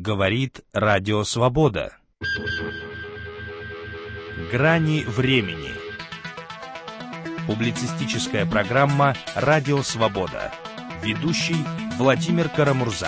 Говорит Радио Свобода. Грани времени. Публицистическая программа «Радио Свобода». Ведущий Владимир Карамурза.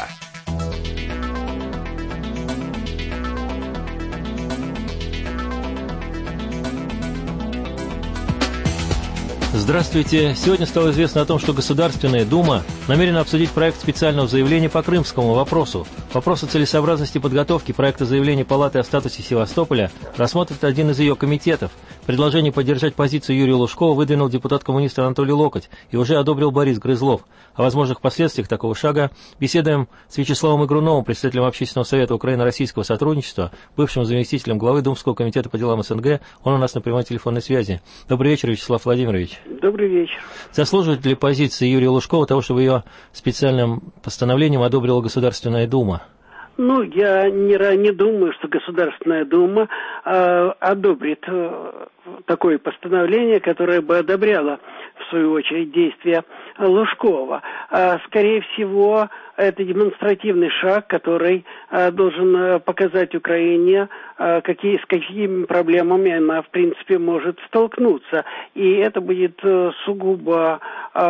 Здравствуйте. Сегодня стало известно о том, что Государственная Дума намерена обсудить проект специального заявления по крымскому вопросу. Вопрос о целесообразности подготовки проекта заявления Палаты о статусе Севастополя рассмотрит один из ее комитетов. Предложение поддержать позицию Юрия Лужкова выдвинул депутат-коммунист Анатолий Локоть и уже одобрил Борис Грызлов. О возможных последствиях такого шага беседуем с Вячеславом Игруновым, председателем Общественного совета Украино-российского сотрудничества, бывшим заместителем главы Думского комитета по делам СНГ. Он у нас на прямой телефонной связи. Добрый вечер, Вячеслав Владимирович. Добрый вечер. Заслуживает ли позиции Юрия Лужкова того, чтобы ее специальным постановлением одобрила Государственная Дума? Я не думаю, что Государственная Дума одобрит такое постановление, которое бы одобряло, в свою очередь, действия Лужкова. Скорее всего, это демонстративный шаг, который должен показать Украине, с какими проблемами она, в принципе, может столкнуться. И это будет сугубо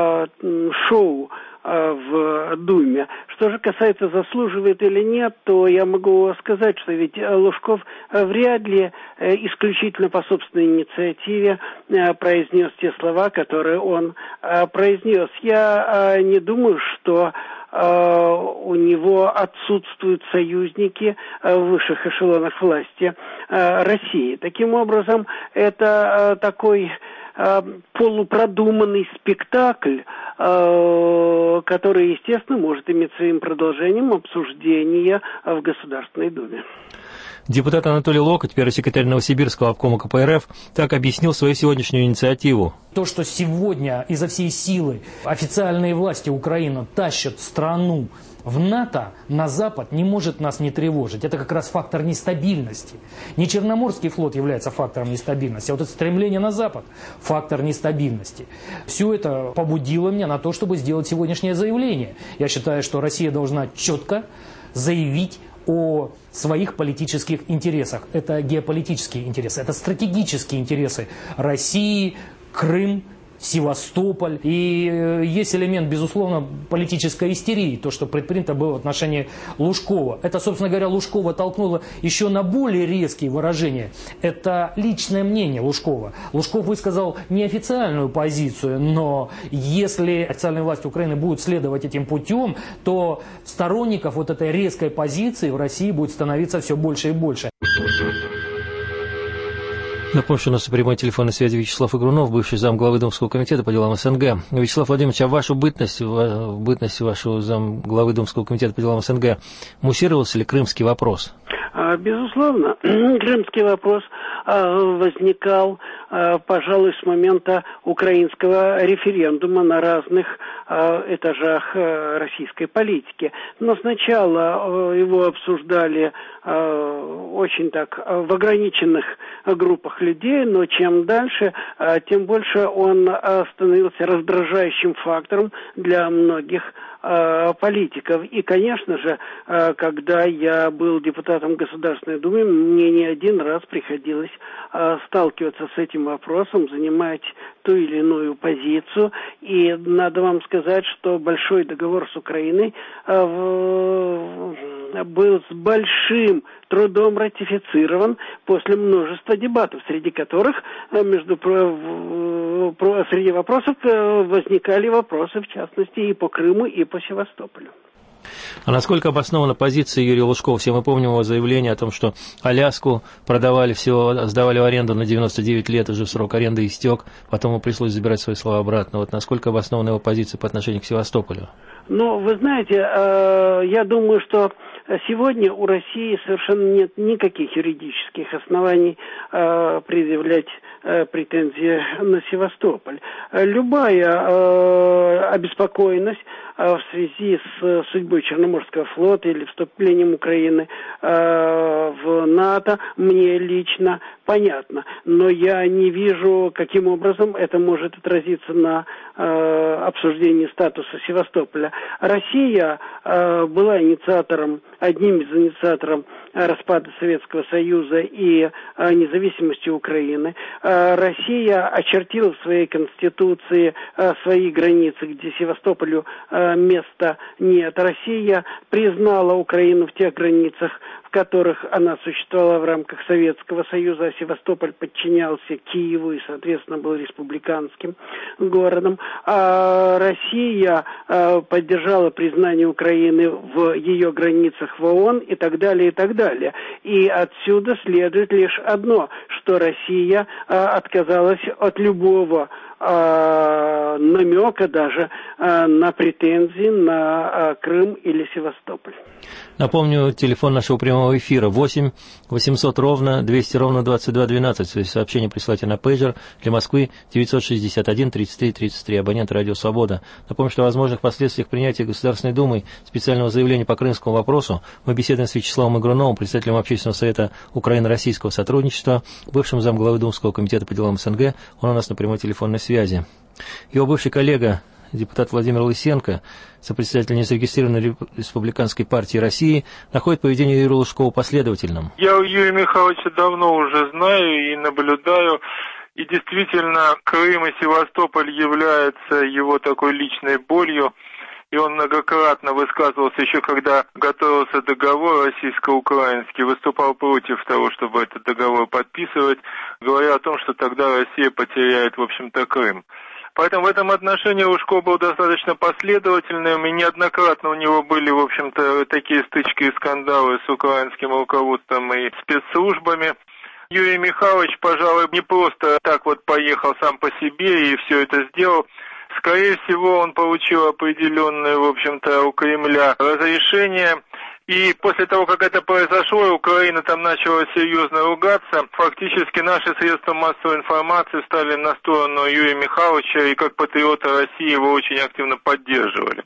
шоу в Думе. Что же касается, заслуживает или нет, то я могу сказать, что ведь Лужков вряд ли исключительно по собственной инициативе произнес те слова, которые он произнес. Я не думаю, что у него отсутствуют союзники в высших эшелонах власти России. Таким образом, это такой полупродуманный спектакль, который, естественно, может иметь своим продолжением обсуждение в Государственной Думе. Депутат Анатолий Локоть, первый секретарь Новосибирского обкома КПРФ, так объяснил свою сегодняшнюю инициативу. То, что сегодня изо всей силы официальные власти Украины тащат страну в НАТО, на Запад, не может нас не тревожить. Это как раз фактор нестабильности. Не Черноморский флот является фактором нестабильности, а вот это стремление на Запад – фактор нестабильности. Все это побудило меня на то, чтобы сделать сегодняшнее заявление. Я считаю, что Россия должна четко заявить о своих политических интересах. Это геополитические интересы, это стратегические интересы России, Крым, Севастополь. И есть элемент, безусловно, политической истерии, то, что предпринято было в отношении Лужкова. Это, собственно говоря, Лужкова толкнуло еще на более резкие выражения. Это личное мнение Лужкова. Лужков высказал неофициальную позицию, но если официальные власти Украины будут следовать этим путем, то сторонников вот этой резкой позиции в России будет становиться все больше и больше. Напомню, что у нас на прямой телефонной связи Вячеслав Игрунов, бывший замглавы Думского комитета по делам СНГ. Вячеслав Владимирович, а вашу бытность вашего замглавы Думского комитета по делам СНГ муссировался ли крымский вопрос? Безусловно, крымский вопрос возникал, пожалуй, с момента украинского референдума на разных этажах российской политики. Но сначала его обсуждали очень так в ограниченных группах людей, но чем дальше, тем больше он становился раздражающим фактором для многих политиков. И, конечно же, когда я был депутатом Государственной Думы, мне не один раз приходилось сталкиваться с этим вопросом, занимать ту или иную позицию. И надо вам сказать, что большой договор с Украиной был с большим трудом ратифицирован после множества дебатов, среди которых среди вопросов возникали вопросы, в частности, и по Крыму, и по Севастополю. А насколько обоснована позиция Юрия Лужкова? Все мы помним его заявление о том, что Аляску продавали, сдавали в аренду на 99 лет, уже срок аренды истек, потом ему пришлось забирать свои слова обратно. Вот насколько обоснована его позиция по отношению к Севастополю? Вы знаете, я думаю, что сегодня у России совершенно нет никаких юридических оснований предъявлять претензии на Севастополь. Любая обеспокоенность в связи с судьбой Черноморского флота или вступлением Украины в НАТО мне лично понятно. Но я не вижу, каким образом это может отразиться на обсуждении статуса Севастополя. Россия была инициатором одним из инициаторов распада Советского Союза и независимости Украины. Россия очертила в своей Конституции свои границы, где Севастополю места нет. Россия признала Украину в тех границах, в которых она существовала в рамках Советского Союза, а Севастополь подчинялся Киеву и, соответственно, был республиканским городом. А Россия поддержала признание Украины в ее границах в ООН и так далее, и так далее. И отсюда следует лишь одно, что Россия отказалась от любого намека даже на претензии на Крым или Севастополь. Напомню, телефон нашего прямого эфира 8 800 ровно 200 ровно 2212. Сообщение присылайте на пейджер для Москвы 961 33 33. Абонент «Радио Свобода». Напомню, что о возможных последствиях принятия Государственной Думой специального заявления по крымскому вопросу мы беседуем с Вячеславом Игруновым, председателем Общественного совета Украино-Российского сотрудничества, бывшим замглавы Думского комитета по делам СНГ. Он у нас на прямой телефонной связи. Его бывший коллега, депутат Владимир Лысенко, сопредседатель незарегистрированной республиканской партии России, находит поведение Юрия Лужкова последовательным. Я Юрия Михайловича давно уже знаю и наблюдаю. И действительно, Крым и Севастополь являются его такой личной болью. И он многократно высказывался, еще когда готовился договор российско-украинский, выступал против того, чтобы этот договор подписывать, говоря о том, что тогда Россия потеряет, в общем-то, Крым. Поэтому в этом отношении Лужков был достаточно последовательным, и неоднократно у него были, в общем-то, такие стычки и скандалы с украинским руководством и спецслужбами. Юрий Михайлович, пожалуй, не просто так вот поехал сам по себе и все это сделал. Скорее всего, он получил определенное, в общем-то, у Кремля разрешение. И после того, как это произошло, Украина там начала серьезно ругаться, фактически наши средства массовой информации стали на сторону Юрия Михайловича, и как патриота России его очень активно поддерживали.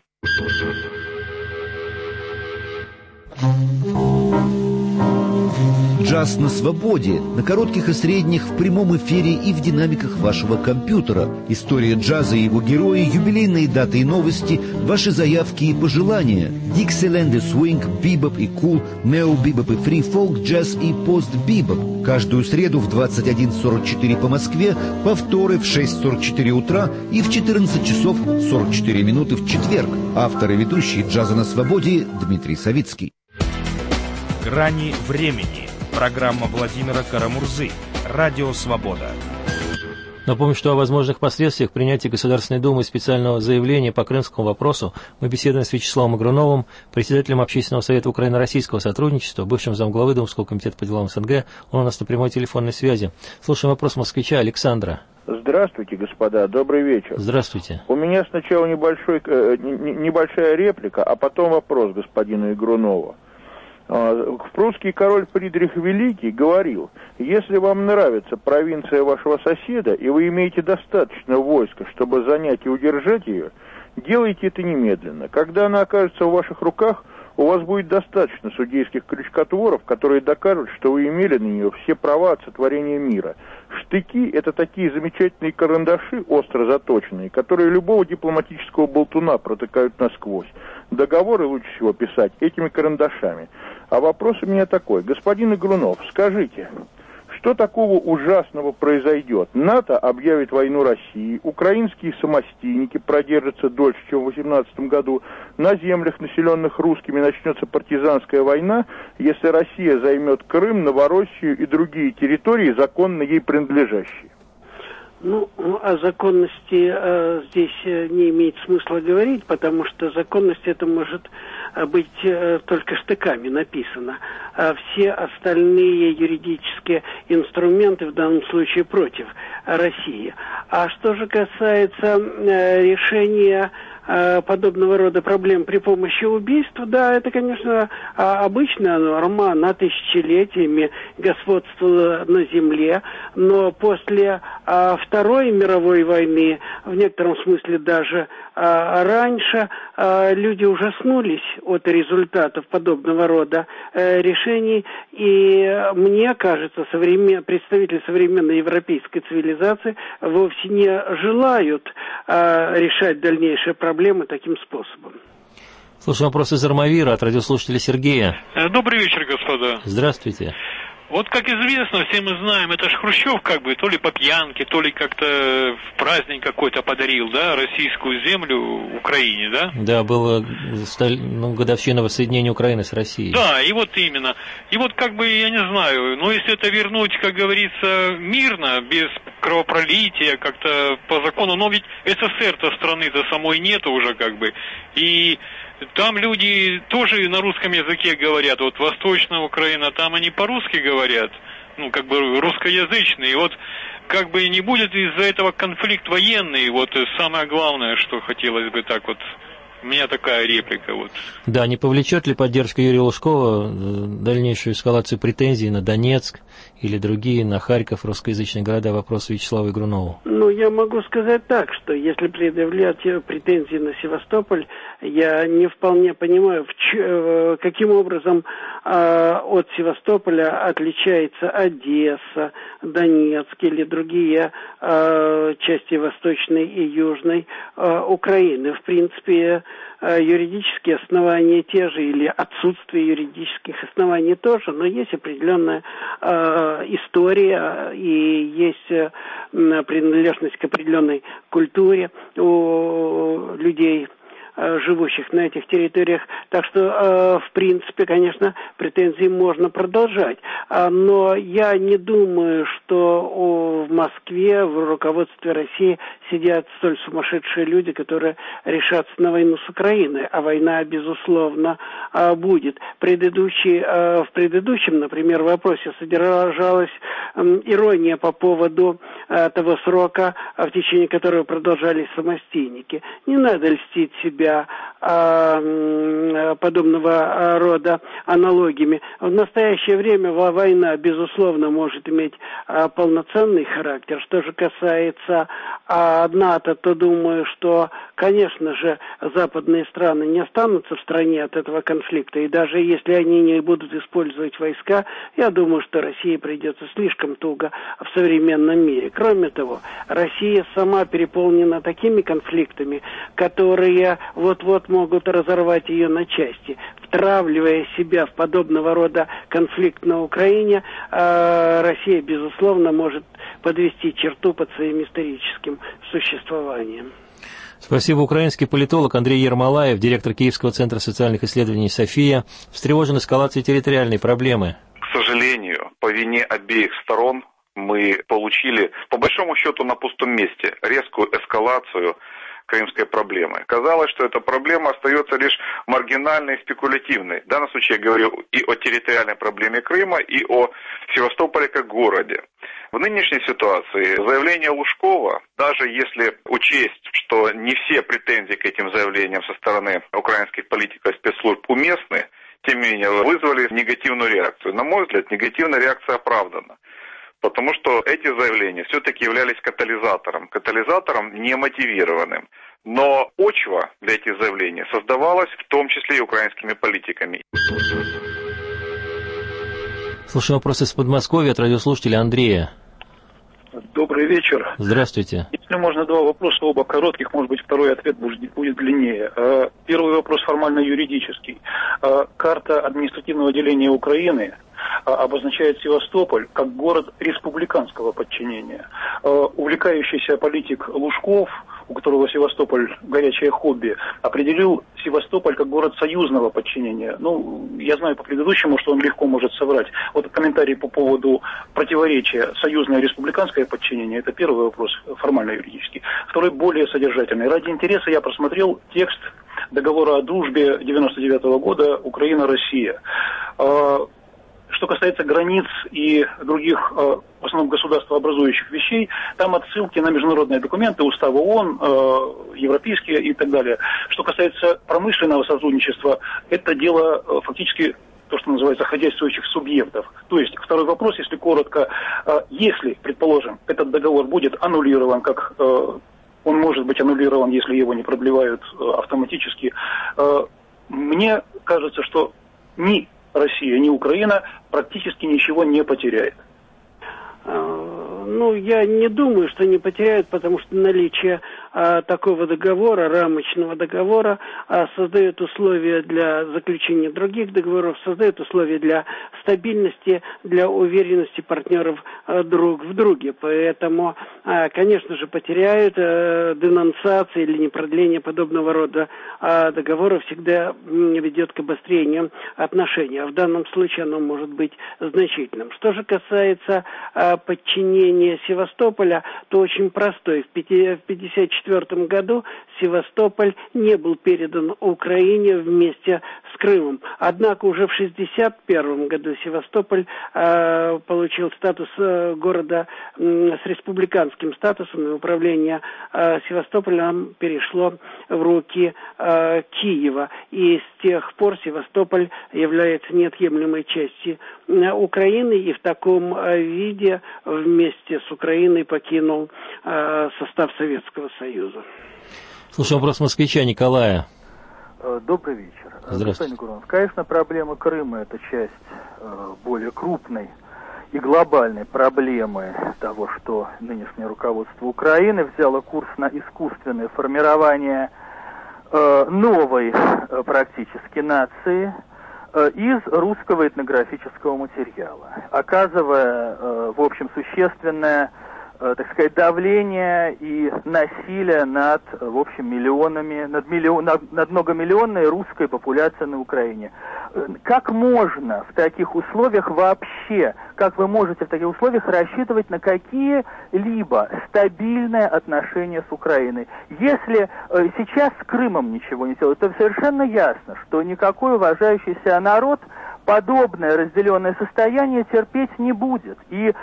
Джаз на свободе, на коротких и средних, в прямом эфире и в динамиках вашего компьютера. История джаза и его герои, юбилейные даты и новости, ваши заявки и пожелания. Диксиленд и свинг, бибоп и кул, нео-бибоп и фри-фолк, джаз и пост-бибоп. Каждую среду в 21:44 по Москве, повторы в 6:44 утра и в 14 часов 44 минуты в четверг. Автор и ведущий «Джаза на свободе» Дмитрий Савицкий. «Грани времени». Программа Владимира Карамурзы. Радио Свобода. Напомню, что о возможных последствиях принятия Государственной Думы специального заявления по крымскому вопросу мы беседуем с Вячеславом Игруновым, председателем Общественного совета Украино-Российского сотрудничества, бывшим замглавы Думского комитета по делам СНГ. Он у нас на прямой телефонной связи. Слушаем вопрос москвича Александра. Здравствуйте, господа, добрый вечер. Здравствуйте. У меня сначала небольшая реплика, а потом вопрос господину Игрунову. Прусский король Фридрих Великий говорил: если вам нравится провинция вашего соседа, и вы имеете достаточно войска, чтобы занять и удержать ее, делайте это немедленно. Когда она окажется в ваших руках, у вас будет достаточно судейских крючкотворов, которые докажут, что вы имели на нее все права от сотворения мира. Штыки — это такие замечательные карандаши, остро заточенные, которые любого дипломатического болтуна протыкают насквозь. Договоры лучше всего писать этими карандашами. А вопрос у меня такой. Господин Игрунов, скажите, что такого ужасного произойдет? НАТО объявит войну России, украинские самостийники продержатся дольше, чем в 2018 году, на землях, населенных русскими, начнется партизанская война, если Россия займет Крым, Новороссию и другие территории, законно ей принадлежащие. Ну, о законности здесь не имеет смысла говорить, потому что законность это может быть только штыками написано. А все остальные юридические инструменты в данном случае против России. А что же касается решения подобного рода проблем при помощи убийства, да, это, конечно, обычная норма, она тысячелетиями господствовала на земле, но после Второй мировой войны, в некотором смысле даже раньше, люди ужаснулись от результатов подобного рода решений, и мне кажется, представители современной европейской цивилизации вовсе не желают решать дальнейшие проблемы таким способом. Слушаем вопрос из Армавира от радиослушателя Сергея. Добрый вечер, господа. Здравствуйте. Вот, как известно, все мы знаем, это ж Хрущев как бы то ли по пьянке, то ли как-то в праздник какой-то подарил, да, российскую землю Украине, да? Да, было годовщина воссоединения Украины с Россией. Да, и вот именно. И вот как бы, я не знаю, но если это вернуть, как говорится, мирно, без кровопролития, как-то по закону, но ведь СССР-то страны-то самой нету уже как бы, и... Там люди тоже на русском языке говорят, вот Восточная Украина, там они по-русски говорят, ну, как бы русскоязычные, и вот как бы не будет из-за этого конфликт военный, вот самое главное, что хотелось бы так вот, у меня такая реплика вот. Да, не повлечет ли поддержка Юрия Лужкова дальнейшую эскалацию претензий на Донецк или другие, на Харьков, русскоязычные города, вопрос Вячеславу Игрунову? Ну, я могу сказать так, что если предъявлять претензии на Севастополь, я не вполне понимаю, каким образом от Севастополя отличается Одесса, Донецк или другие части Восточной и Южной Украины. В принципе, юридические основания те же или отсутствие юридических оснований тоже, но есть определенная история и есть принадлежность к определенной культуре у людей, живущих на этих территориях. Так что, в принципе, конечно, претензии можно продолжать. Но я не думаю, что в Москве, в руководстве России сидят столь сумасшедшие люди, которые решатся на войну с Украиной. А война, безусловно, будет. В предыдущем, например, вопросе содержалась ирония по поводу того срока, в течение которого продолжались самостейники. Не надо льстить себя подобного рода аналогиями. В настоящее время война, безусловно, может иметь полноценный характер. Что же касается НАТО, то думаю, что, конечно же, западные страны не останутся в стороне от этого конфликта. И даже если они не будут использовать войска, я думаю, что России придется слишком туго в современном мире. Кроме того, Россия сама переполнена такими конфликтами, которые вот-вот могут разорвать ее на части. Втравливая себя в подобного рода конфликт на Украине, Россия, безусловно, может подвести черту под своим историческим существованием. Спасибо. Украинский политолог Андрей Ермолаев, директор Киевского центра социальных исследований «София», встревожен эскалацией территориальной проблемы. К сожалению, по вине обеих сторон мы получили, по большому счету, на пустом месте резкую эскалацию крымской проблемы. Казалось, что эта проблема остается лишь маргинальной и спекулятивной. В данном случае я говорю и о территориальной проблеме Крыма, и о Севастополе как городе. В нынешней ситуации заявление Лужкова, даже если учесть, что не все претензии к этим заявлениям со стороны украинских политиков и спецслужб уместны, тем не менее вызвали негативную реакцию. На мой взгляд, негативная реакция оправдана. Потому что эти заявления все-таки являлись катализатором немотивированным. Но почва для этих заявлений создавалась в том числе и украинскими политиками. Слушаю вопрос из Подмосковья от радиослушателя Андрея. Добрый вечер. Здравствуйте. Если можно два вопроса, оба коротких, может быть, второй ответ будет длиннее. Первый вопрос формально-юридический. Карта административного деления Украины обозначает Севастополь как город республиканского подчинения. Увлекающийся политик Лужков, у которого Севастополь горячее хобби, определил Севастополь как город союзного подчинения. Ну, я знаю по предыдущему, что он легко может соврать. Вот комментарий по поводу противоречия союзное и республиканское подчинение, это первый вопрос формально-юридический. Второй более содержательный. Ради интереса я просмотрел текст договора о дружбе 1999 года Украина-Россия. Что касается границ и других, в основном государствообразующих вещей, там отсылки на международные документы, уставы ООН, европейские и так далее. Что касается промышленного сотрудничества, это дело фактически то, что называется хозяйствующих субъектов. То есть, второй вопрос, если коротко, если, предположим, этот договор будет аннулирован, как он может быть аннулирован, если его не продлевают автоматически, мне кажется, что ни Россия, ни Украина практически ничего не потеряет. Ну, я не думаю, что не потеряют, потому что наличие такого договора, рамочного договора, создает условия для заключения других договоров, создает условия для стабильности, для уверенности партнеров друг в друге. Поэтому, конечно же, потеряют денонсации или непродление подобного рода договоров всегда ведет к обострению отношений. А в данном случае оно может быть значительным. Что же касается подчинения Севастополя, то очень простой. В 1954 году Севастополь не был передан Украине вместе с Крымом. Однако уже в 1961 году Севастополь получил статус города с республиканским статусом, и управление Севастополем перешло в руки Киева. И с тех пор Севастополь является неотъемлемой частью Украины, и в таком виде вместе с Украиной покинул состав Советского Союза. Слушаем вопрос москвича Николая. Добрый вечер. Господин Гуронов, конечно, проблема Крыма – это часть более крупной и глобальной проблемы того, что нынешнее руководство Украины взяло курс на искусственное формирование новой практически нации из русского этнографического материала, оказывая, в общем, существенное, так сказать, давление и насилие над, в общем, миллионами, над многомиллионной русской популяцией на Украине. Как можно в таких условиях вообще, как вы можете в таких условиях рассчитывать на какие-либо стабильные отношения с Украиной? Если сейчас с Крымом ничего не делают, то совершенно ясно, что никакой уважающий себя народ подобное разделенное состояние терпеть не будет. И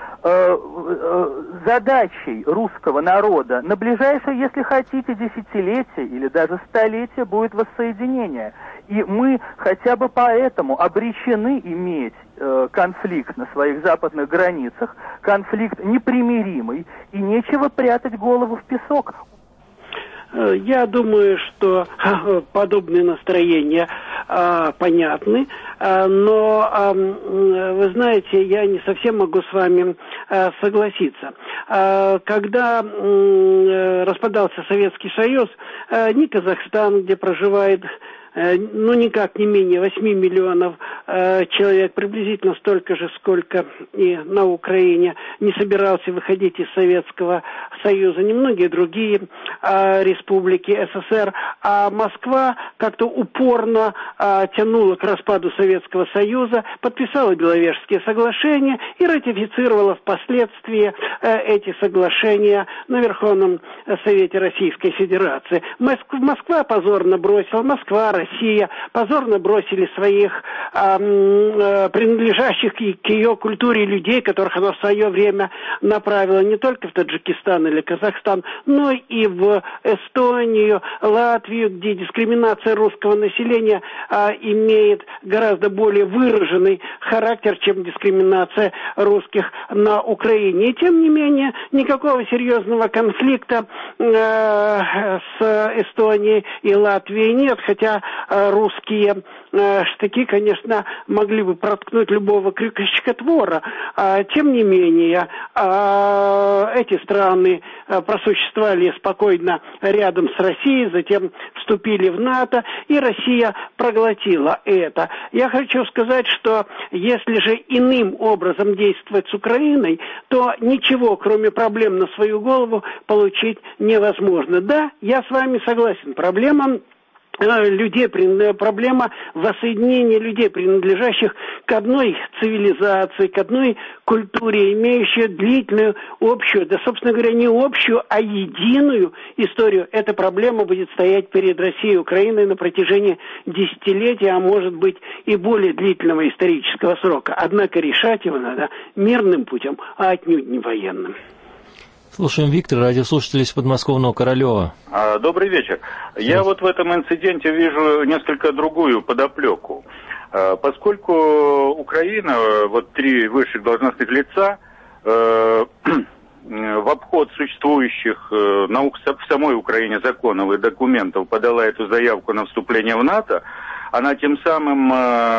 задачей русского народа на ближайшее, если хотите, десятилетие или даже столетие будет воссоединение. И мы хотя бы поэтому обречены иметь конфликт на своих западных границах, конфликт непримиримый, и нечего прятать голову в песок. Я думаю, что подобные настроения понятны, но, вы знаете, я не совсем могу с вами согласиться. Когда распадался Советский Союз, ни Казахстан, где проживает никак не менее 8 миллионов человек, приблизительно столько же, сколько и на Украине, не собирался выходить из Советского Союза, немногие другие республики СССР, а Москва как-то упорно тянула к распаду Советского Союза, подписала Беловежские соглашения и ратифицировала впоследствии эти соглашения на Верховном Совете Российской Федерации. Москва позорно бросила, Россия позорно бросили своих принадлежащих к ее культуре людей, которых она в свое время направила не только в Таджикистан или Казахстан, но и в Эстонию, Латвию, где дискриминация русского населения имеет гораздо более выраженный характер, чем дискриминация русских на Украине. И тем не менее, никакого серьезного конфликта с Эстонией и Латвией нет, хотя русские штыки, конечно, могли бы проткнуть любого крючкотвора. Тем не менее, эти страны просуществовали спокойно рядом с Россией, затем вступили в НАТО, и Россия проглотила это. Я хочу сказать, что если же иным образом действовать с Украиной, то ничего, кроме проблем на свою голову, получить невозможно. Да, я с вами согласен, проблема воссоединения людей, принадлежащих к одной цивилизации, к одной культуре, имеющей длительную общую, да, собственно говоря, не общую, а единую историю. Эта проблема будет стоять перед Россией и Украиной на протяжении десятилетия, а может быть и более длительного исторического срока. Однако решать его надо мирным путем, а отнюдь не военным. Слушаем Виктора, радиослушатель из подмосковного Королева. Добрый вечер. Я вот в этом инциденте вижу несколько другую подоплеку. Поскольку Украина, вот 3 высших должностных лица, в обход существующих в самой Украине законов и документов подала эту заявку на вступление в НАТО, она тем самым,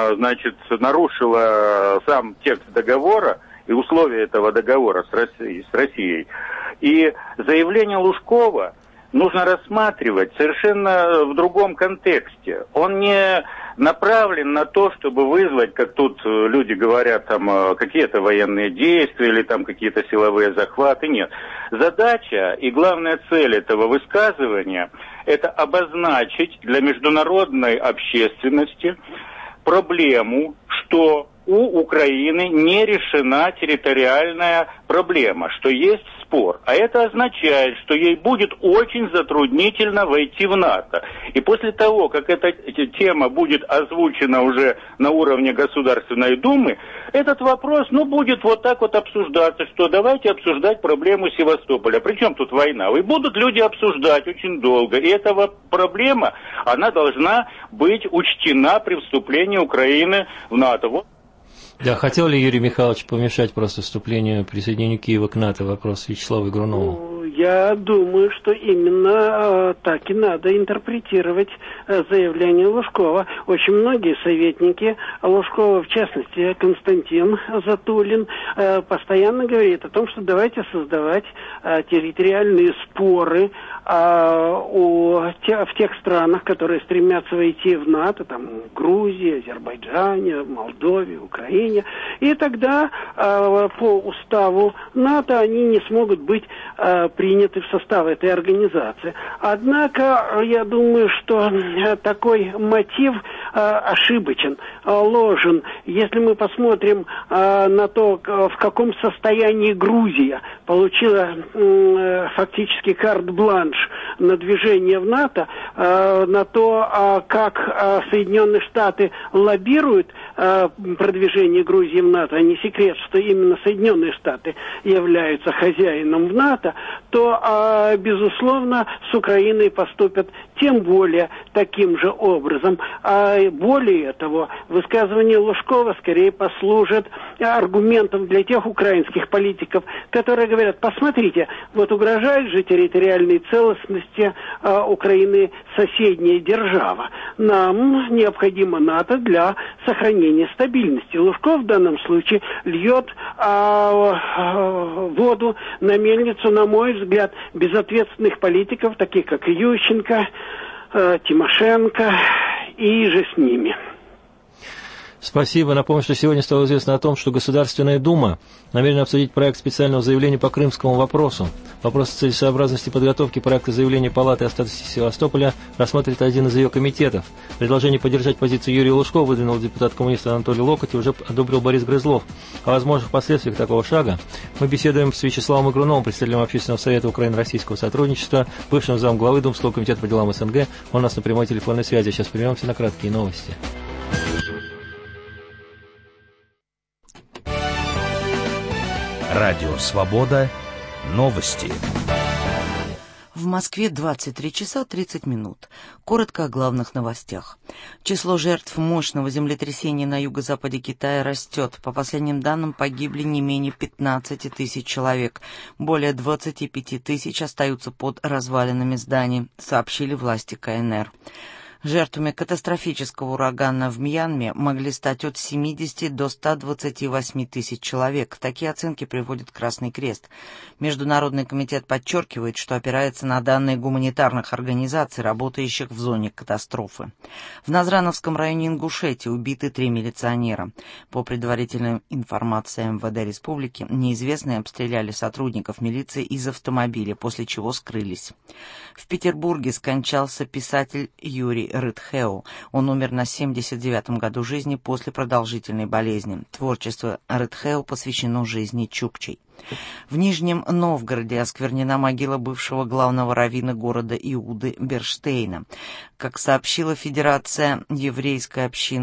нарушила сам текст договора и условия этого договора с Россией. И заявление Лужкова нужно рассматривать совершенно в другом контексте. Он не направлен на то, чтобы вызвать, как тут люди говорят, там какие-то военные действия или там какие-то силовые захваты. Нет. Задача и главная цель этого высказывания – это обозначить для международной общественности проблему, что у Украины не решена территориальная проблема, что есть спор. А это означает, что ей будет очень затруднительно войти в НАТО. И после того, как эта тема будет озвучена уже на уровне Государственной Думы, этот вопрос, будет вот так вот обсуждаться, что давайте обсуждать проблему Севастополя. Причем тут война? И будут люди обсуждать очень долго. И эта проблема, она должна быть учтена при вступлении Украины в НАТО. Да, хотел ли Юрий Михайлович помешать просто вступлению, присоединению Киева к НАТО? Вопрос Вячеславу Игрунову. Я думаю, что именно так и надо интерпретировать заявление Лужкова. Очень многие советники Лужкова, в частности Константин Затулин, постоянно говорит о том, что давайте создавать территориальные споры в тех странах, которые стремятся войти в НАТО, там Грузии, Азербайджане, Молдове, Украине. И тогда по уставу НАТО они не смогут быть приняты в состав этой организации. Однако, я думаю, что такой мотив ошибочен, ложен. Если мы посмотрим на то, в каком состоянии Грузия получила фактически карт-бланш на движение в НАТО, на то, как Соединенные Штаты лоббируют продвижение Грузии в НАТО, не секрет, что именно Соединенные Штаты являются хозяином в НАТО, то, безусловно, с Украиной поступят тем более таким же образом. Более того, высказывание Лужкова скорее послужит аргументом для тех украинских политиков, которые говорят: посмотрите, вот угрожает же территориальной целостности Украины соседняя держава. Нам необходимо НАТО для сохранения стабильности. Лужков в данном случае льет воду на мельницу, на мой взгляд, безответственных политиков, таких как Ющенко, Тимошенко и же с ними. Спасибо. Напомню, что сегодня стало известно о том, что Государственная Дума намерена обсудить проект специального заявления по крымскому вопросу. Вопрос о целесообразности подготовки проекта заявления Палаты о статусе Севастополя рассмотрит один из ее комитетов. Предложение поддержать позицию Юрия Лужкова выдвинул депутат-коммунист Анатолий Локоть и уже одобрил Борис Грызлов. О возможных последствиях такого шага мы беседуем с Вячеславом Игруновым, председателем Общественного совета Украино-Российского сотрудничества, бывшим замглавы Думского комитета по делам СНГ. Он у нас на прямой телефонной связи. Сейчас прервемся на краткие новости. Радио «Свобода». Новости. В Москве 23 часа 30 минут. Коротко о главных новостях. Число жертв мощного землетрясения на юго-западе Китая растет. По последним данным, погибли не менее 15 тысяч человек. Более 25 тысяч остаются под развалинами зданий, сообщили власти КНР. Жертвами катастрофического урагана в Мьянме могли стать от 70 до 128 тысяч человек. Такие оценки приводит Красный Крест. Международный комитет подчеркивает, что опирается на данные гуманитарных организаций, работающих в зоне катастрофы. В Назрановском районе Ингушетии убиты 3 милиционера. По предварительной информации МВД республики, неизвестные обстреляли сотрудников милиции из автомобиля, после чего скрылись. В Петербурге скончался писатель Юрий Рытхеу. Он умер на 79-м году жизни после продолжительной болезни. Творчество Рытхеу посвящено жизни чукчей. В Нижнем Новгороде осквернена могила бывшего главного раввина города Иуды Берштейна. Как сообщила Федерация еврейских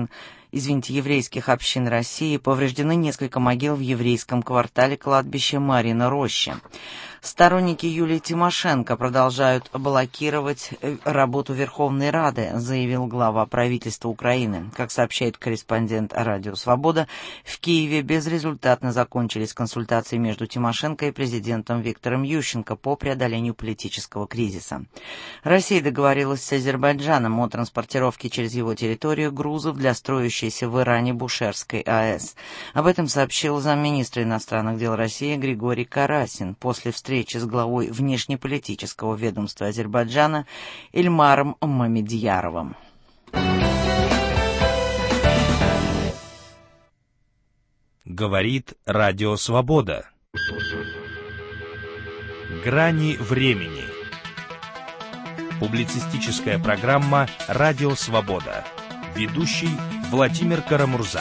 общин России, повреждены несколько могил в еврейском квартале кладбища Марьина Роща. Сторонники Юлии Тимошенко продолжают блокировать работу Верховной Рады, заявил глава правительства Украины. Как сообщает корреспондент Радио Свобода, в Киеве безрезультатно закончились консультации между Тимошенко и президентом Виктором Ющенко по преодолению политического кризиса. Россия договорилась с Азербайджаном о транспортировке через его территорию грузов для строящейся в Иране Бушерской АЭС. Об этом сообщил замминистра иностранных дел России Григорий Карасин после встречи встречи с главой внешнеполитического ведомства Азербайджана Ильмаром Мамедьяровым. Говорит Радио Свобода. Грани времени. Публицистическая программа «Радио Свобода». Ведущий Владимир Карамурза.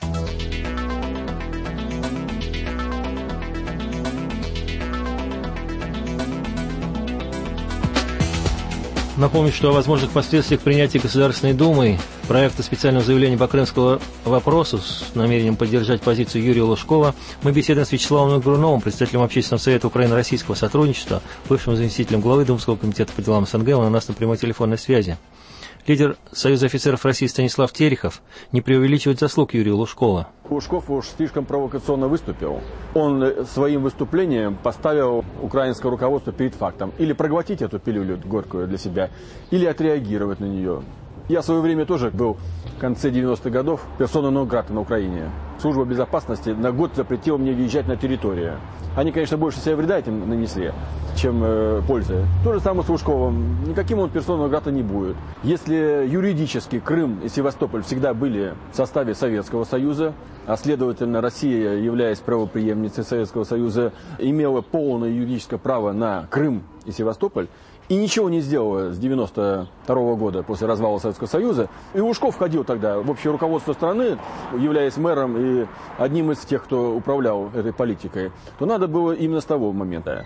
Напомню, что о возможных последствиях принятия Государственной Думой проекта специального заявления по крымскому вопросу с намерением поддержать позицию Юрия Лужкова мы беседуем с Вячеславом Игруновым, председателем Общественного совета Украино-Российского сотрудничества, бывшим заместителем главы Думского комитета по делам СНГ. Он у нас на прямой телефонной связи. Лидер Союза офицеров России Станислав Терехов не преувеличивает заслуг Юрия Лужкова. Лужков уж слишком провокационно выступил. Он своим выступлением поставил украинское руководство перед фактом. Или проглотить эту пилюлю горькую для себя, или отреагировать на нее. Я в свое время тоже был в конце 90-х годов персона нон-грата на Украине. Служба безопасности на год запретила мне въезжать на территорию. Они, конечно, больше себе вреда этим нанесли, чем пользы. То же самое с Лужковым. Никаким он персоной нон-грата не будет. Если юридически Крым и Севастополь всегда были в составе Советского Союза, а следовательно Россия, являясь правопреемницей Советского Союза, имела полное юридическое право на Крым и Севастополь, и ничего не сделала с 92 года после развала Советского Союза. И Лужков входил тогда в общее руководство страны, являясь мэром и одним из тех, кто управлял этой политикой, то надо было именно с того момента.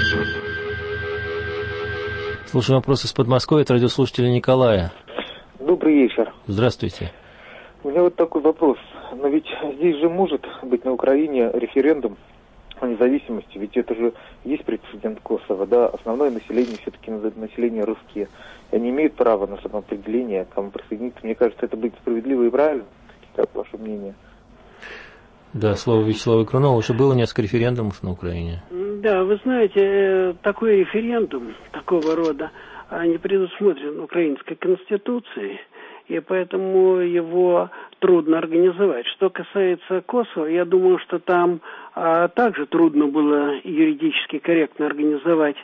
Слушаем вопросы с Подмосковья от радиослушателя Николая. Добрый вечер. Здравствуйте. У меня вот такой вопрос. Но ведь здесь же может быть на Украине референдум о независимости, ведь это же есть прецедент Косово, да, основное население все-таки население русские, и они имеют право на самоопределение, к кому присоединиться. Мне кажется, это будет справедливо и правильно. Как ваше мнение? Да, слово Вячеслава Игрунова. Уже было несколько референдумов на Украине. Да, вы знаете, такой референдум такого рода не предусмотрен Украинской Конституцией, и поэтому его трудно организовать. Что касается Косово, я думаю, что там также трудно было юридически корректно организовать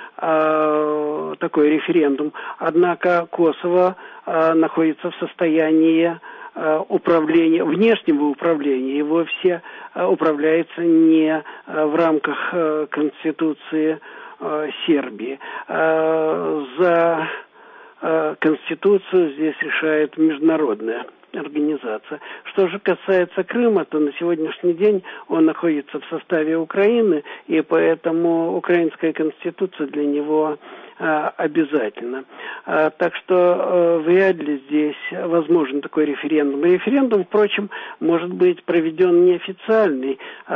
такой референдум. Однако Косово находится в состоянии управления, внешнего управления, и вовсе управляется не в рамках Конституции Сербии. За Конституцию здесь решает международная организация. Что же касается Крыма, то на сегодняшний день он находится в составе Украины, и поэтому украинская конституция для него обязательна. Так что вряд ли здесь возможен такой референдум. Референдум, впрочем, может быть проведен неофициальный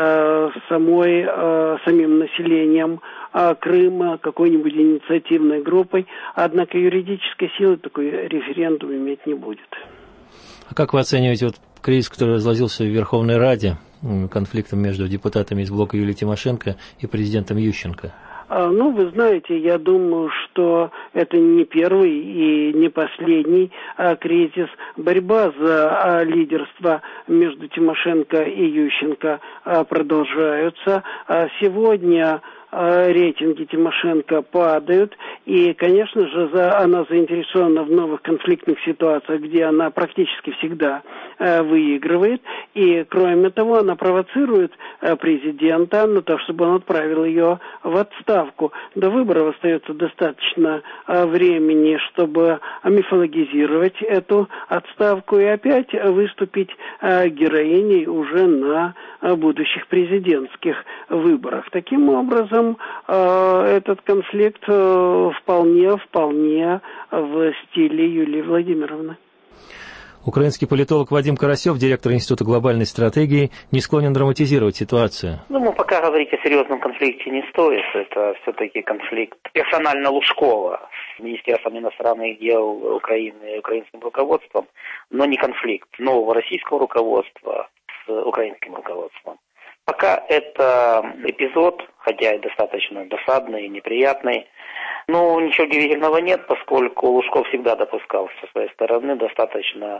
самим населением Крыма, какой-нибудь инициативной группой, однако юридической силы такой референдум иметь не будет. А как вы оцениваете вот кризис, который разразился в Верховной Раде, конфликтом между депутатами из блока Юлии Тимошенко и президентом Ющенко? Ну, вы знаете, я думаю, что это не первый и не последний кризис. Борьба за лидерство между Тимошенко и Ющенко продолжаются. Сегодня рейтинги Тимошенко падают, и, конечно же, она заинтересована в новых конфликтных ситуациях, где она практически всегда выигрывает, и, кроме того, она провоцирует президента на то, чтобы он отправил ее в отставку. До выборов остается достаточно времени, чтобы мифологизировать эту отставку и опять выступить героиней уже на будущих президентских выборах. Таким образом, этот конфликт вполне в стиле Юлии Владимировны. Украинский политолог Вадим Карасев, директор Института глобальной стратегии, не склонен драматизировать ситуацию. Ну, пока говорить о серьезном конфликте не стоит. Это все-таки конфликт персонально Лужкова с Министерством иностранных дел Украины и украинским руководством, но не конфликт нового российского руководства с украинским руководством. Пока это эпизод, хотя и достаточно досадный и неприятный, но ничего удивительного нет, поскольку Лужков всегда допускал со своей стороны достаточно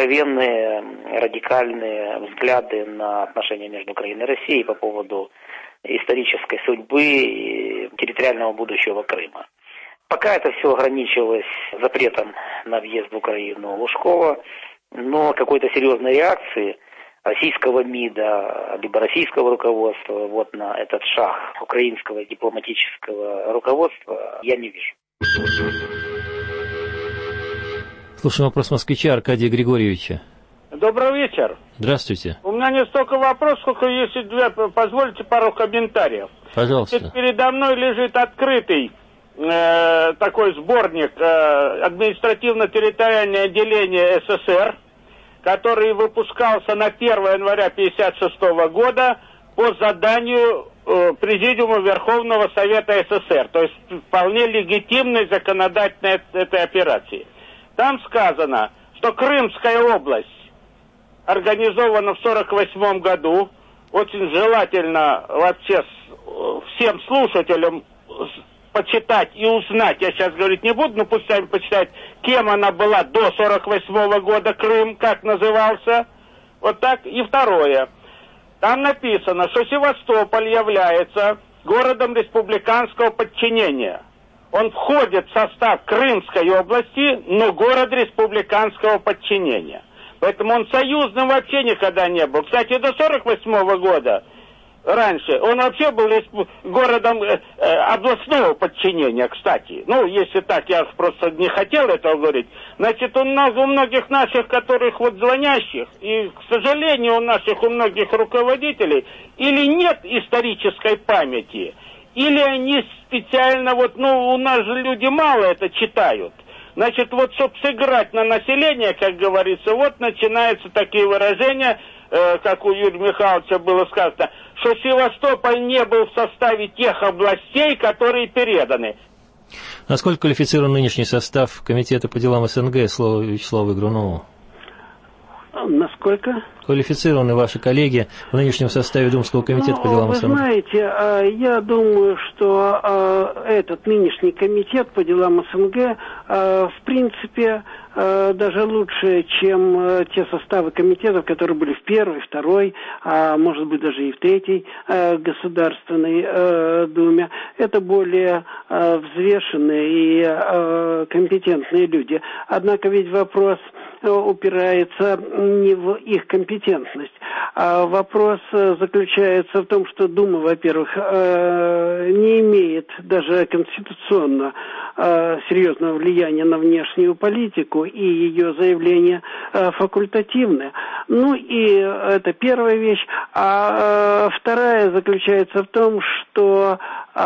откровенные, радикальные взгляды на отношения между Украиной и Россией по поводу исторической судьбы и территориального будущего Крыма. Пока это все ограничивалось запретом на въезд в Украину Лужкова, но какой-то серьезной реакции российского МИДа, либо российского руководства вот на этот шаг украинского дипломатического руководства я не вижу. Слушаем вопрос москвича Аркадия Григорьевича. Добрый вечер. Здравствуйте. У меня не столько вопросов, сколько, если позволите, пару комментариев. Пожалуйста. Передо мной лежит открытый такой сборник административно-территориальное отделение СССР, который выпускался на 1 января 1956 года по заданию Президиума Верховного Совета сср, то есть вполне легитимной законодательной этой операции. Там сказано, что Крымская область организована в 1948 году. Очень желательно вообще всем слушателям почитать и узнать, я сейчас говорить не буду, но пусть сами почитают, кем она была до 1948 года, Крым, как назывался. Вот так. И второе. Там написано, что Севастополь является городом республиканского подчинения. Он входит в состав Крымской области, но город республиканского подчинения. Поэтому он союзным вообще никогда не был. Кстати, до 1948 года, раньше, он вообще был городом областного подчинения, кстати. Ну, если так, я просто не хотел этого говорить. Значит, у многих наших, которых вот звонящих, и, к сожалению, у многих руководителей, или нет исторической памяти, или они специально, у нас же люди мало это читают. Значит, вот, чтобы сыграть на население, как говорится, вот начинаются такие выражения, как у Юрия Михайловича было сказано, что Севастополь не был в составе тех областей, которые переданы. Насколько квалифицирован нынешний состав Комитета по делам СНГ, слово Вячеславу Игрунову? Насколько? Квалифицированы ваши коллеги в нынешнем составе Думского комитета по делам СНГ? Вы знаете, я думаю, что этот нынешний комитет по делам СНГ, в принципе, даже лучше, чем те составы комитетов, которые были в первой, второй, а может быть даже и в третьей Государственной Думе. Это более взвешенные и компетентные люди. Однако ведь вопрос упирается не в их компетентность, а вопрос заключается в том, что Дума, во-первых, не имеет даже конституционно серьезного влияния на внешнюю политику, и ее заявления факультативны. Ну и это первая вещь. А вторая заключается в том, что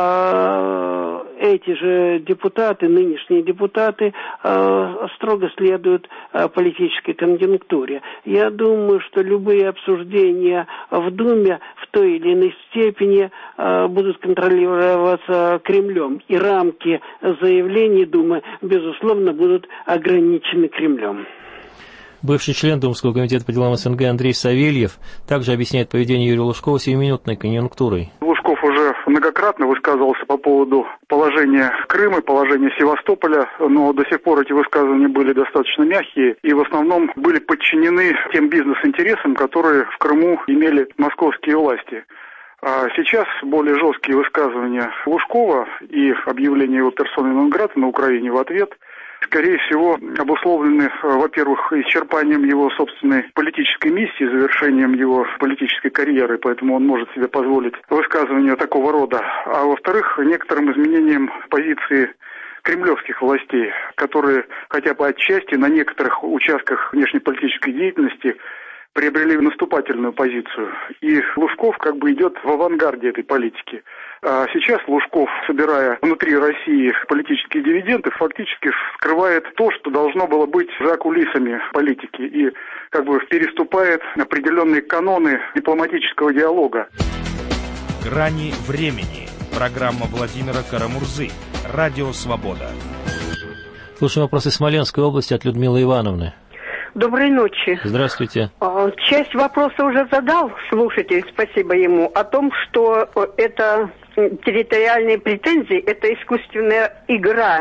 эти же депутаты, нынешние депутаты, строго следуют политической конъюнктуре. Я думаю, что любые обсуждения в Думе в той или иной степени будут контролироваться Кремлем. И рамки заявлений Думы, безусловно, будут ограничены Кремлем. Бывший член Думского комитета по делам СНГ Андрей Савельев также объясняет поведение Юрия Лужкова сиюминутной конъюнктурой. Лужков уже многократно высказывался по поводу положения Крыма, положения Севастополя, но до сих пор эти высказывания были достаточно мягкие и в основном были подчинены тем бизнес-интересам, которые в Крыму имели московские власти. А сейчас более жесткие высказывания Лужкова и объявление его персоны нон-грата на Украине в ответ скорее всего, обусловлены, во-первых, исчерпанием его собственной политической миссии, завершением его политической карьеры, поэтому он может себе позволить высказывания такого рода. А во-вторых, некоторым изменением позиции кремлевских властей, которые хотя бы отчасти на некоторых участках внешнеполитической деятельности приобрели наступательную позицию. И Лужков как бы идет в авангарде этой политики. А сейчас Лужков, собирая внутри России политические дивиденды, фактически скрывает то, что должно было быть за кулисами политики. И как бы переступает определенные каноны дипломатического диалога. «Грани времени». Программа Владимира Карамурзы. Радио «Свобода». Слушаем вопросы из Смоленской области от Людмилы Ивановны. Доброй ночи. Здравствуйте. Часть вопроса уже задал слушатель, спасибо ему, о том, что это территориальные претензии, это искусственная игра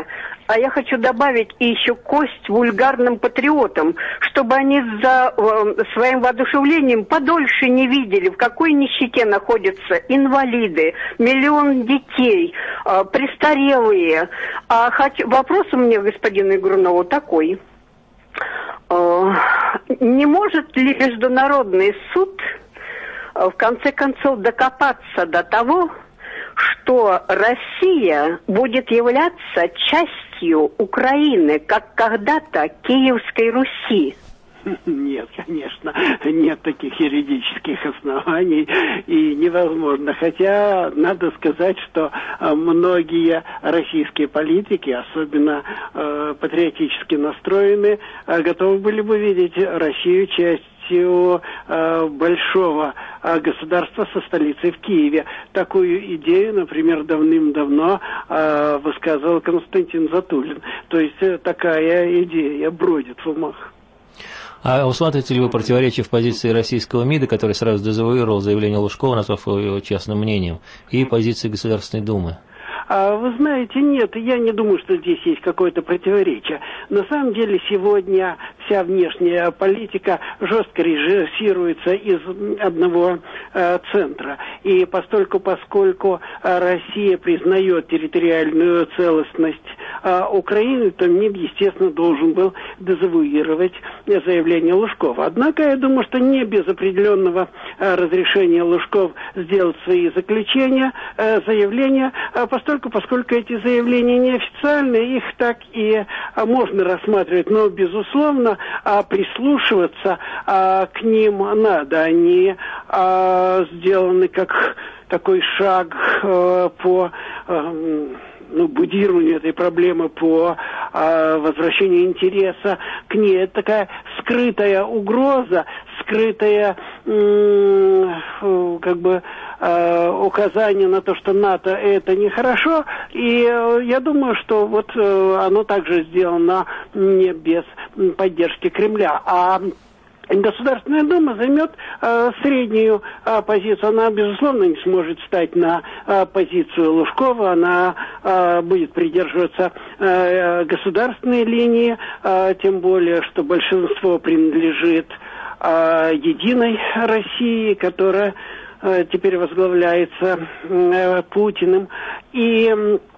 А я хочу добавить и еще кость вульгарным патриотам, чтобы они за своим воодушевлением подольше не видели, в какой нищете находятся инвалиды, миллион детей, престарелые. Вопрос у меня, господину Игрунову, такой. Не может ли Международный суд в конце концов докопаться до того, что Россия будет являться частью Украины, как когда-то Киевской Руси? Нет, конечно, нет таких юридических оснований и невозможно. Хотя надо сказать, что многие российские политики, особенно патриотически настроенные, готовы были бы видеть Россию частью большого государства со столицей в Киеве. Такую идею, например, давным-давно высказывал Константин Затулин. То есть такая идея бродит в умах. А усматриваете ли вы противоречие в позиции российского МИДа, который сразу дезавуировал заявление Лужкова, назвав его частным мнением, и позиции Государственной Думы? Вы знаете, нет, я не думаю, что здесь есть какое-то противоречие. На самом деле сегодня вся внешняя политика жестко режиссируется из одного центра. И поскольку Россия признает территориальную целостность Украины, то МИД, естественно, должен был дезавуировать заявление Лужкова. Однако я думаю, что не без определенного разрешения Лужков сделать свои заявления, поскольку эти заявления неофициальные, их так и можно рассматривать, но, безусловно, прислушиваться к ним надо. Они сделаны как такой шаг по будированию этой проблемы, по возвращению интереса к ней. Это такая скрытая угроза, скрытая указание на то, что НАТО это нехорошо, и я думаю, что вот оно также сделано не без поддержки Кремля. А Государственная Дума займет среднюю позицию. Она, безусловно, не сможет встать на позицию Лужкова. Она будет придерживаться государственной линии, тем более, что большинство принадлежит Единой России, которая теперь возглавляется Путиным. И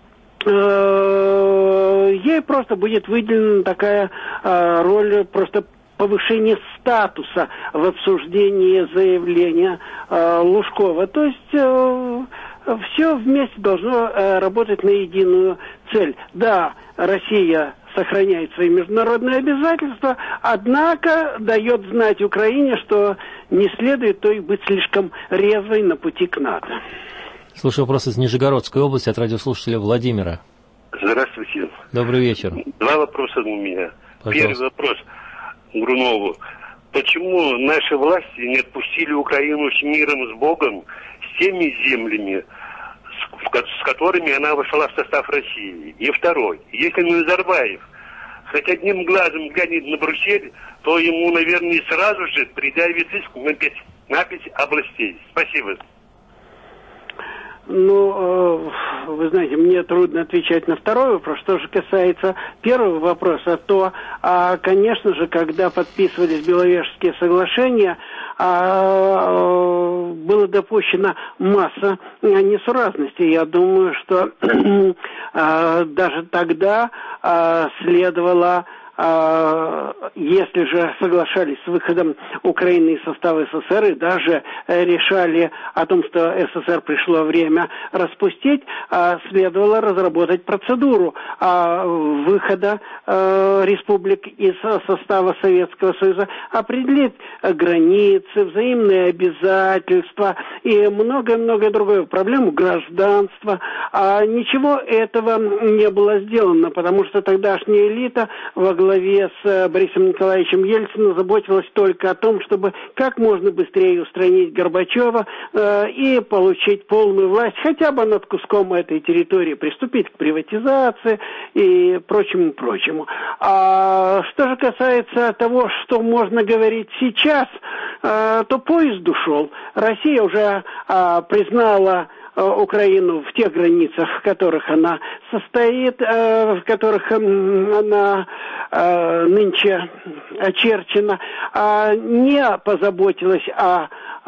ей просто будет выделена такая роль, просто повышение статуса в обсуждении заявления Лужкова. То есть все вместе должно работать на единую цель. Да, Россия сохраняет свои международные обязательства, однако дает знать Украине, что не следует той быть слишком резвой на пути к НАТО. Слушаю вопрос из Нижегородской области от радиослушателя Владимира. Здравствуйте. Добрый вечер. Два вопроса у меня. Пожалуйста. Первый вопрос Грунову. Почему наши власти не отпустили Украину с миром, с Богом, с теми землями, с которыми она вошла в состав России? И второй. Если Назарбаев хоть одним глазом глянет на Брюссель, то ему, наверное, сразу же предъявит иск на 5 областей. Спасибо. Ну, вы знаете, мне трудно отвечать на второй вопрос. Что же касается первого вопроса, то, конечно же, когда подписывались Беловежские соглашения, было допущено масса несуразностей. Я думаю, что даже тогда следовало, если же соглашались с выходом Украины из состава СССР и даже решали о том, что СССР пришло время распустить, следовало разработать процедуру выхода республик из состава Советского Союза, определить границы, взаимные обязательства и многое-многое другое, проблему гражданства. Ничего этого не было сделано, потому что тогдашняя элита во главе с Борисом Николаевичем Ельциным заботилась только о том, чтобы как можно быстрее устранить Горбачева и получить полную власть хотя бы над куском этой территории, приступить к приватизации и прочему. А что же касается того, что можно говорить сейчас, то поезд ушел. Россия уже признала Украину в тех границах, в которых она состоит, в которых она нынче очерчена, не позаботилась о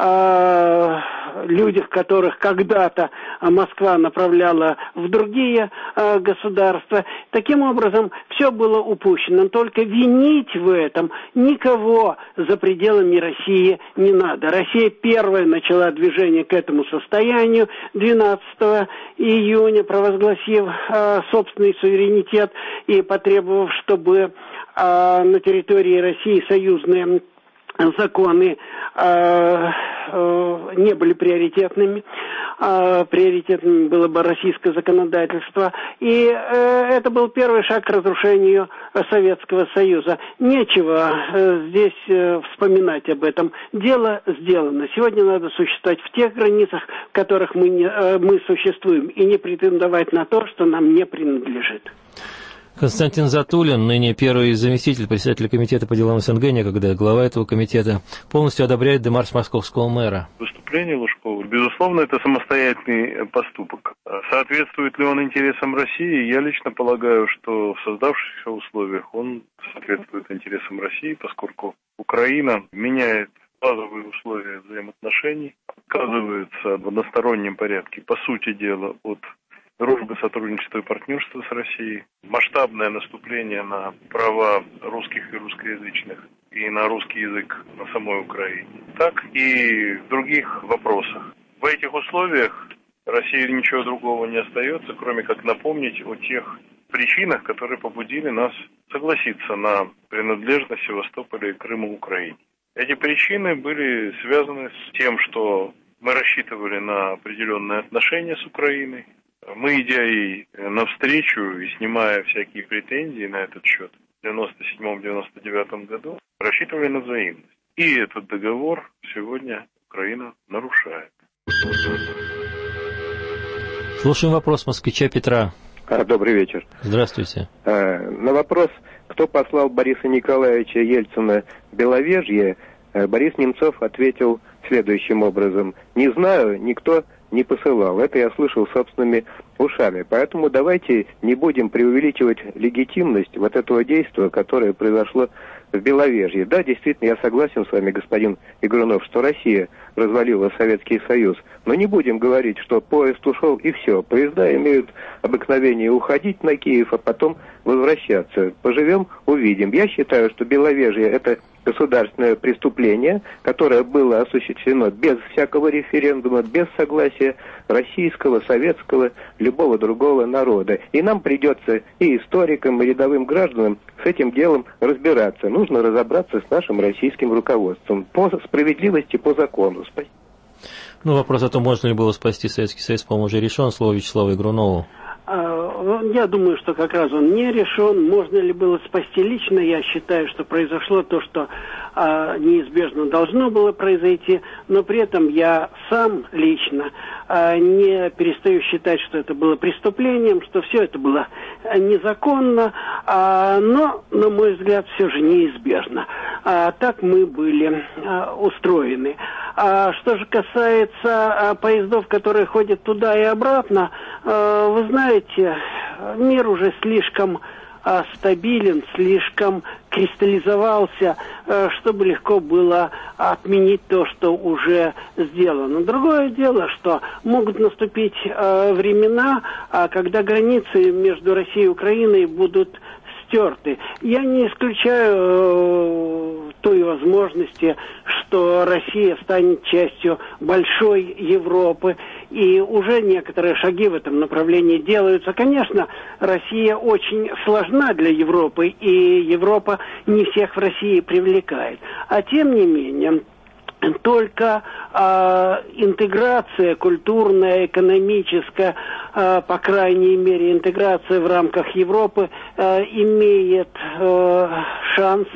людях, которых когда-то Москва направляла в другие государства. Таким образом, все было упущено. Только винить в этом никого за пределами России не надо. Россия первая начала движение к этому состоянию 12 июня, провозгласив собственный суверенитет и потребовав, чтобы на территории России союзные законы не были приоритетными. Приоритетным было бы российское законодательство. И это был первый шаг к разрушению Советского Союза. Нечего здесь вспоминать об этом. Дело сделано. Сегодня надо существовать в тех границах, в которых мы существуем, и не претендовать на то, что нам не принадлежит. Константин Затулин, ныне первый заместитель председателя комитета по делам СНГ, некогда глава этого комитета, полностью одобряет демарш московского мэра. Выступление Лужкова, безусловно, это самостоятельный поступок. Соответствует ли он интересам России? Я лично полагаю, что в создавшихся условиях он соответствует интересам России, поскольку Украина меняет базовые условия взаимоотношений, отказывается в одностороннем порядке, по сути дела, от дружбы, сотрудничества и партнерства с Россией, масштабное наступление на права русских и русскоязычных и на русский язык на самой Украине, так и в других вопросах. В этих условиях России ничего другого не остается, кроме как напомнить о тех причинах, которые побудили нас согласиться на принадлежность Севастополя и Крыма Украине. Эти причины были связаны с тем, что мы рассчитывали на определенные отношения с Украиной. Мы, идя ей навстречу и снимая всякие претензии на этот счет в 1997-1999 году, рассчитывали на взаимность. И этот договор сегодня Украина нарушает. Слушаем вопрос москвича Петра. Добрый вечер. Здравствуйте. На вопрос, кто послал Бориса Николаевича Ельцина в Беловежье, Борис Немцов ответил следующим образом: «Не знаю, никто не посылал». Это я слышал собственными ушами. Поэтому давайте не будем преувеличивать легитимность вот этого действия, которое произошло в Беловежье. Да, действительно, я согласен с вами, господин Игрунов, что Россия развалила Советский Союз. Но не будем говорить, что поезд ушел и все. Поезда имеют обыкновение уходить на Киев, а потом возвращаться. Поживем, увидим. Я считаю, что Беловежье — это государственное преступление, которое было осуществлено без всякого референдума, без согласия российского, советского, любого другого народа. И нам придется, и историкам, и рядовым гражданам, с этим делом разбираться. Нужно разобраться с нашим российским руководством по справедливости, по закону. Спасибо. Вопрос о том, можно ли было спасти Советский Союз, по-моему, уже решен. Слово Вячеславу Игрунову. Я думаю, что как раз он не решен. Можно ли было спасти лично? Я считаю, что произошло то, что неизбежно должно было произойти. Но при этом я сам лично не перестаю считать, что это было преступлением, что все это было незаконно, но, на мой взгляд, все же неизбежно. Так мы были устроены. Что же касается поездов, которые ходят туда и обратно, вы знаете, мир уже слишком стабилен, слишком кристаллизовался, чтобы легко было отменить то, что уже сделано. Другое дело, что могут наступить времена, когда границы между Россией и Украиной будут стерты. Я не исключаю той возможности, что Россия станет частью большой Европы, и уже некоторые шаги в этом направлении делаются. Конечно, Россия очень сложна для Европы, и Европа не всех в России привлекает. А тем не менее, только интеграция культурная, экономическая, по крайней мере, интеграция в рамках Европы имеет шанс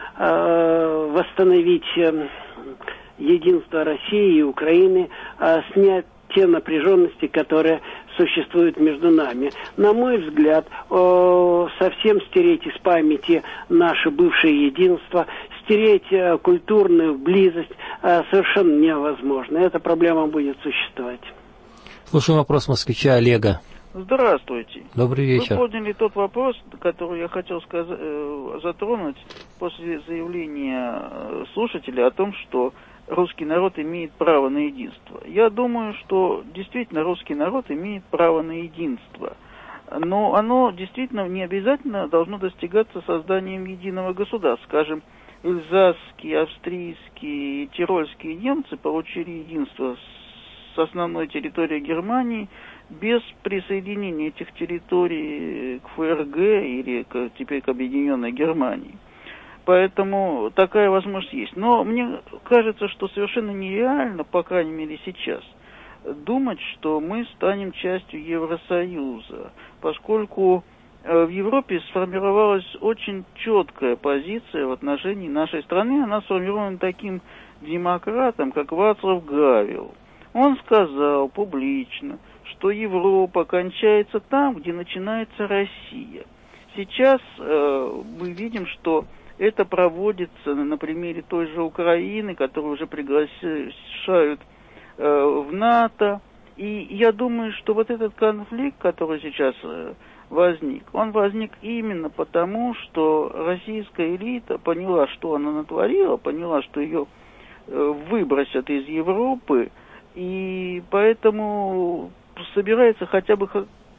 восстановить единство России и Украины, снять те напряженности, которые существуют между нами. На мой взгляд, совсем стереть из памяти наше бывшее единство, стереть культурную близость совершенно невозможно. Эта проблема будет существовать. Слушаем вопрос москвича Олега. Здравствуйте. Добрый вечер. Вы подняли тот вопрос, который я хотел затронуть после заявления слушателя о том, что русский народ имеет право на единство. Я думаю, что действительно русский народ имеет право на единство. Но оно действительно не обязательно должно достигаться созданием единого государства. Скажем, эльзасские, австрийские, тирольские немцы получили единство с основной территории Германии без присоединения этих территорий к ФРГ или теперь к Объединенной Германии. Поэтому такая возможность есть. Но мне кажется, что совершенно нереально, по крайней мере сейчас, думать, что мы станем частью Евросоюза, поскольку в Европе сформировалась очень четкая позиция в отношении нашей страны. Она сформирована таким демократом, как Вацлав Гавел. Он сказал публично, что Европа кончается там, где начинается Россия. Сейчас мы видим, что это проводится на примере той же Украины, которую уже приглашают в НАТО. И я думаю, что вот этот конфликт, который сейчас возник, он возник именно потому, что российская элита поняла, что она натворила, поняла, что ее выбросят из Европы, и поэтому собирается хотя бы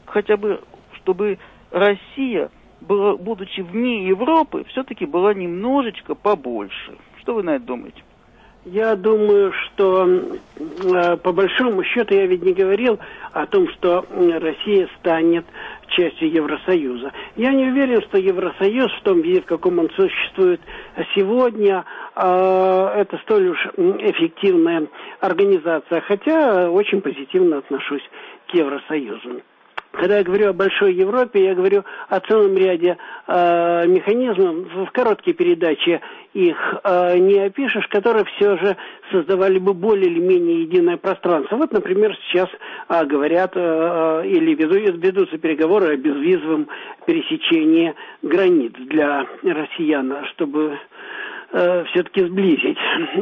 чтобы Россия, будучи вне Европы, все-таки была немножечко побольше. Что вы на это думаете? Я думаю, что по большому счету я ведь не говорил о том, что Россия станет частью Евросоюза. Я не уверен, что Евросоюз в том виде, в каком он существует сегодня, это столь уж эффективная организация, хотя очень позитивно отношусь к Евросоюзу. Когда я говорю о большой Европе, я говорю о целом ряде механизмов, в короткой передаче их не опишешь, которые все же создавали бы более или менее единое пространство. Вот, например, сейчас говорят или ведутся переговоры о безвизовом пересечении границ для россиян, чтобы все-таки сблизить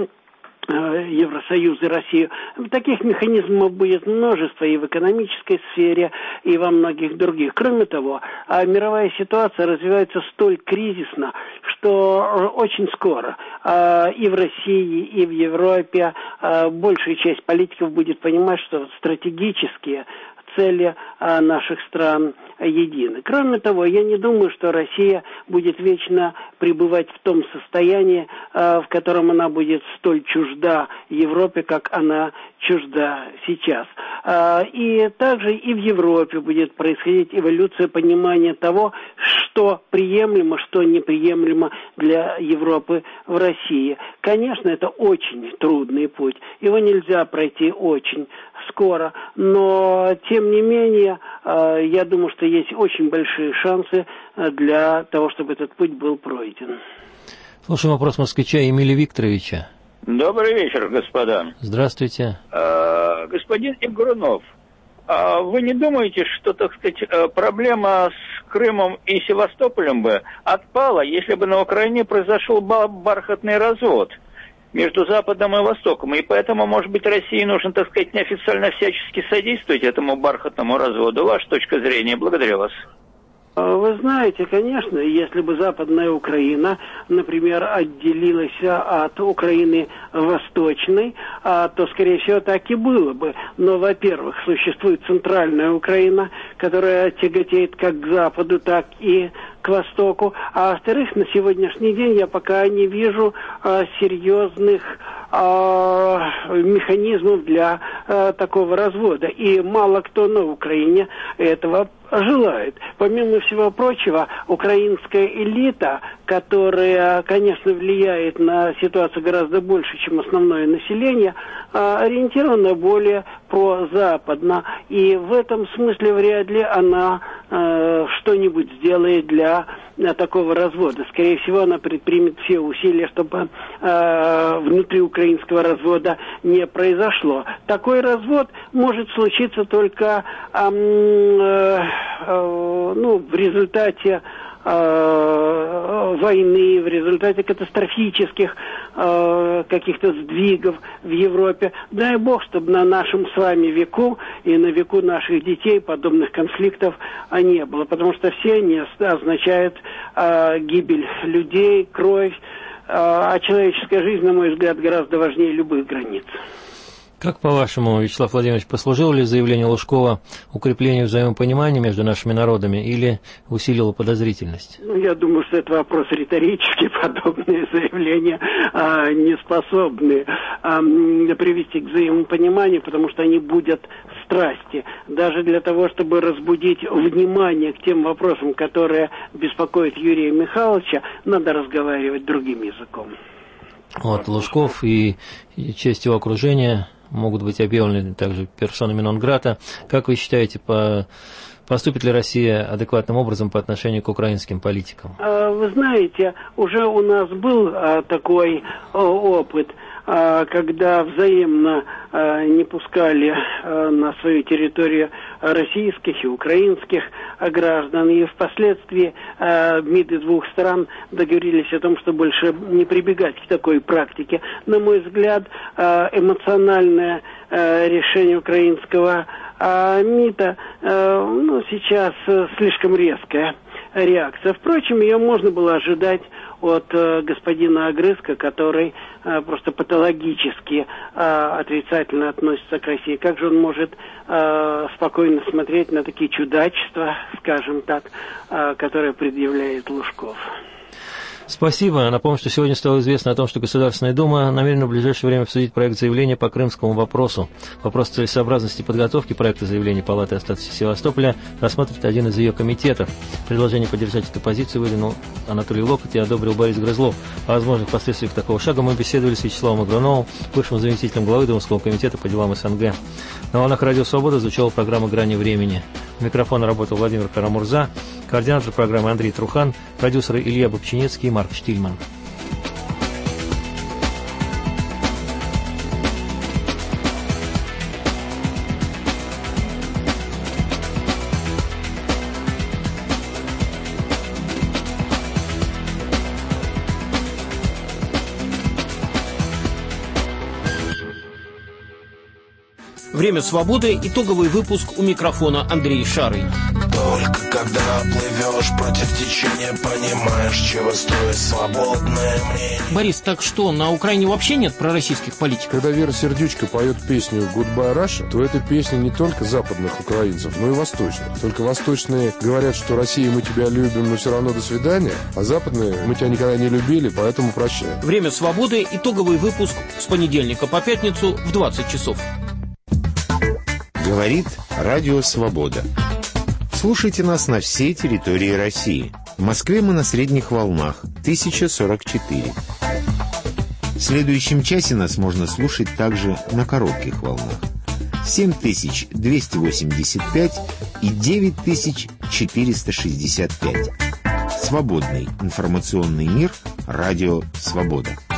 Евросоюз и Россию. Таких механизмов будет множество и в экономической сфере, и во многих других. Кроме того, мировая ситуация развивается столь кризисно, что очень скоро и в России, и в Европе большая часть политиков будет понимать, что стратегические цели наших стран едины. Кроме того, я не думаю, что Россия будет вечно пребывать в том состоянии, в котором она будет столь чужда Европе, как она чужда сейчас. И также и в Европе будет происходить эволюция понимания того, что приемлемо, что неприемлемо для Европы в России. Конечно, это очень трудный путь. Его нельзя пройти очень скоро, но тем не менее, я думаю, что есть очень большие шансы для того, чтобы этот путь был пройден. Слушаем вопрос москвича Эмилия Викторовича. Добрый вечер, господа. Здравствуйте. Господин Игрунов, вы не думаете, что, так сказать, проблема с Крымом и Севастополем бы отпала, если бы на Украине произошел бархатный развод между Западом и Востоком, и поэтому, может быть, России нужно, так сказать, неофициально всячески содействовать этому бархатному разводу? Ваша точка зрения. Благодарю вас. Вы знаете, конечно, если бы Западная Украина, например, отделилась от Украины Восточной, то, скорее всего, так и было бы. Но, во-первых, существует Центральная Украина, которая тяготеет как к Западу, так и к Востоку. А во-вторых, на сегодняшний день я пока не вижу серьезных механизмов для такого развода. И мало кто на Украине этого желает. Помимо всего прочего, украинская элита, которая, конечно, влияет на ситуацию гораздо больше, чем основное население, ориентирована более прозападно. И в этом смысле вряд ли она что-нибудь сделает для такого развода. Скорее всего, она предпримет все усилия, чтобы внутри украинского развода не произошло. Такой развод может случиться только в результате войны, в результате катастрофических каких-то сдвигов в Европе. Дай Бог, чтобы на нашем с вами веку и на веку наших детей подобных конфликтов не было, потому что все они означают гибель людей, кровь, а человеческая жизнь, на мой взгляд, гораздо важнее любых границ. Как, по-вашему, Вячеслав Владимирович, послужило ли заявление Лужкова укреплению взаимопонимания между нашими народами или усилило подозрительность? Я думаю, что это вопрос риторический. Подобные заявления не способны привести к взаимопониманию, потому что они будут страсти. Даже для того, чтобы разбудить внимание к тем вопросам, которые беспокоят Юрия Михайловича, надо разговаривать другим языком. Вот, Лужков и часть его окружения могут быть объявлены также персонами нон-грата. Как вы считаете, поступит ли Россия адекватным образом по отношению к украинским политикам? Вы знаете, уже у нас был такой опыт, когда взаимно не пускали на свою территорию российских и украинских граждан, и впоследствии МИДы двух стран договорились о том, что больше не прибегать к такой практике. На мой взгляд, эмоциональное решение украинского МИДа сейчас слишком резкая реакция. Впрочем, ее можно было ожидать от господина Огрызка, который просто патологически отрицательно относится к России. Как же он может спокойно смотреть на такие чудачества, скажем так, которые предъявляет Лужков? Спасибо. Напомню, что сегодня стало известно о том, что Государственная Дума намерена в ближайшее время обсудить проект заявления по крымскому вопросу. Вопрос целесообразности подготовки проекта заявления Палаты о статусе Севастополя рассмотрит один из ее комитетов. Предложение поддержать эту позицию выдвинул Анатолий Локоть и одобрил Борис Грызлов. О возможных последствиях такого шага мы беседовали с Вячеславом Аграновым, бывшим заместителем главы Думского комитета по делам СНГ. На волнах Радио Свобода звучала программа «Грани времени». У микрофона работал Владимир Карамурза, координатор программы Андрей Трухан, продюсеры Илья Бобчинецкий и Марк Штильман. Время свободы. Итоговый выпуск, у микрофона Андрей Шарый. Только когда плывешь против течения, понимаешь, чего стоит свободное мнение. Борис, так что, на Украине вообще нет пророссийских политиков? Когда Вера Сердючка поет песню «Goodbye Russia», то это песня не только западных украинцев, но и восточных. Только восточные говорят, что Россия, мы тебя любим, но все равно до свидания, а западные, мы тебя никогда не любили, поэтому прощай. Время свободы. Итоговый выпуск с понедельника по пятницу в 20 часов. Говорит Радио Свобода. Слушайте нас на всей территории России. В Москве мы на средних волнах 1044. В следующем часе нас можно слушать также на коротких волнах 7285 и 9465. Свободный информационный мир. Радио Свобода.